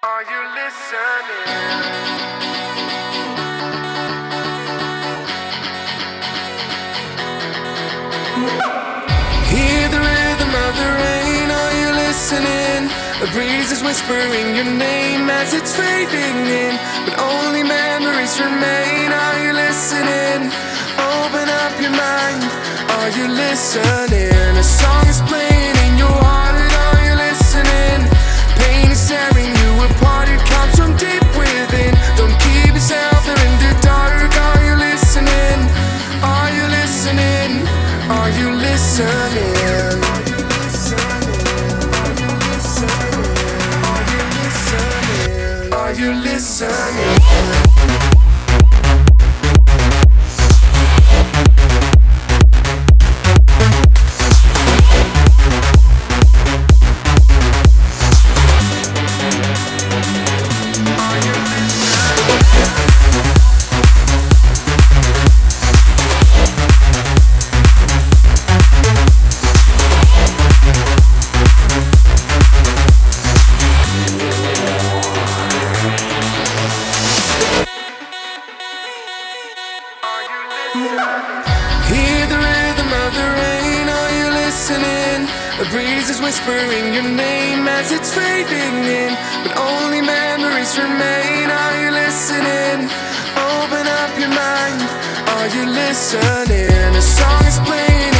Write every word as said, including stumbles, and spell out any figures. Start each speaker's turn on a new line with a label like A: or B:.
A: Are you listening? Hear the rhythm of the rain, are you listening? The breeze is whispering your name as it's fading in, but only memories remain. Are you listening? Open up your mind. Are you listening? A song is playing in your heart. Are you listening? Pain is tearing you apart. It comes from deep within. Don't keep yourself there in the dark. Are you listening? Are you listening? Are you listening? Are you listening? Hear the rhythm of the rain, are you listening? The breeze is whispering your name as it's fading in, but only memories remain. Are you listening? Open up your mind. Are you listening? A song is playing